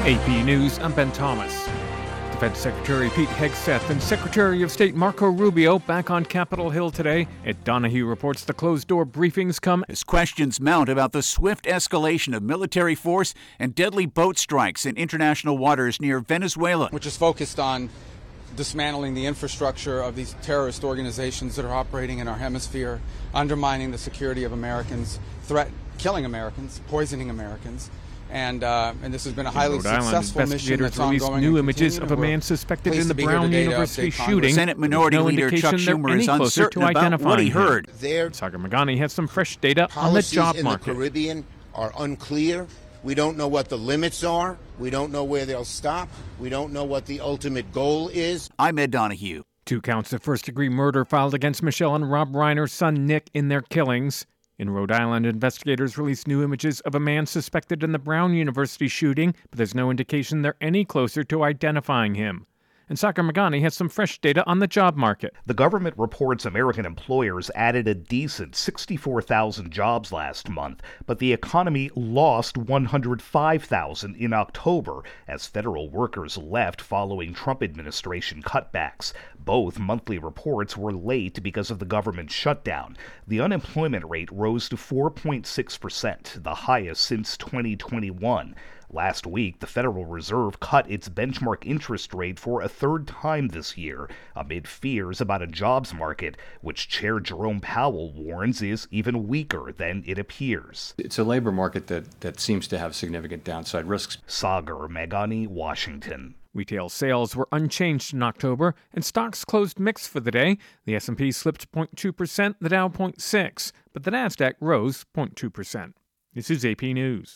AP News, I'm Ben Thomas. Defense Secretary Pete Hegseth and Secretary of State Marco Rubio back on Capitol Hill today. Ed Donahue reports the closed-door briefings come as questions mount about the swift escalation of military force and deadly boat strikes in international waters near Venezuela, which is focused on dismantling the infrastructure of these terrorist organizations that are operating in our hemisphere, undermining the security of Americans, killing Americans, poisoning Americans. And this has been a highly successful mission that's ongoing. Investigators released new images of a man suspected in the Brown University shooting. Senate Minority Leader Chuck Schumer is uncertain about what he heard. Sagar-Meghani has some fresh data on the job market. Policies in the Caribbean are unclear. We don't know what the limits are. We don't know where they'll stop. We don't know what the ultimate goal is. I'm Ed Donahue. 2 counts of first-degree murder filed against Michelle and Rob Reiner's son Nick in their killings. In Rhode Island, investigators released new images of a man suspected in the Brown University shooting, but there's no indication they're any closer to identifying him. And Sagar-Meghani has some fresh data on the job market. The government reports American employers added a decent 64,000 jobs last month, but the economy lost 105,000 in October as federal workers left following Trump administration cutbacks. Both monthly reports were late because of the government shutdown. The unemployment rate rose to 4.6%, the highest since 2021. Last week, the Federal Reserve cut its benchmark interest rate for a third time this year, amid fears about a jobs market, which Chair Jerome Powell warns is even weaker than it appears. It's a labor market that seems to have significant downside risks. Sagar-Meghani, Washington. Retail sales were unchanged in October, and stocks closed mixed for the day. The S&P slipped 0.2%, the Dow 0.6%, but the Nasdaq rose 0.2%. This is AP News.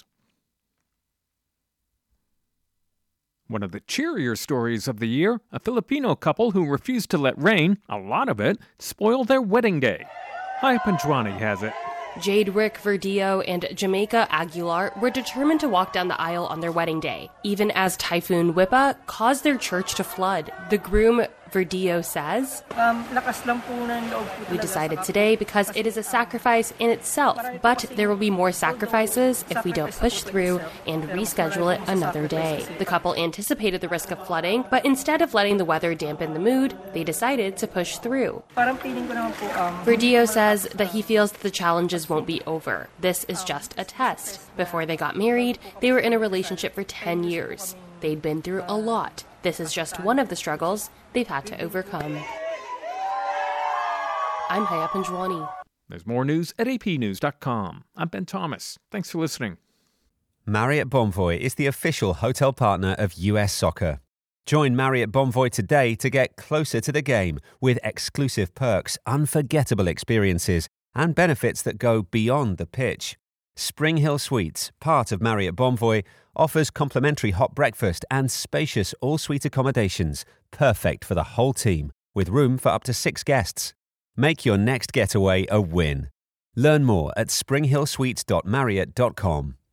One of the cheerier stories of the year, a Filipino couple who refused to let rain, a lot of it, spoil their wedding day. Haya Panjwani has it. Jade Rick Verdillo and Jamaica Aguilar were determined to walk down the aisle on their wedding day, even as Typhoon Wipa caused their church to flood. The groom, Verdillo, says, "We decided today because it is a sacrifice in itself, but there will be more sacrifices if we don't push through and reschedule it another day." The couple anticipated the risk of flooding, but instead of letting the weather dampen the mood, they decided to push through. Verdillo says that he feels that the challenges won't be over. This is just a test. Before they got married, they were in a relationship for 10 years. They'd been through a lot. This is just one of the struggles they've had to overcome. I'm Haya Panjwani. There's more news at apnews.com. I'm Ben Thomas. Thanks for listening. Marriott Bonvoy is the official hotel partner of US Soccer. Join Marriott Bonvoy today to get closer to the game with exclusive perks, unforgettable experiences, and benefits that go beyond the pitch. Spring Hill Suites, part of Marriott Bonvoy, offers complimentary hot breakfast and spacious all-suite accommodations, perfect for the whole team, with room for up to 6 guests. Make your next getaway a win. Learn more at springhillsuites.marriott.com.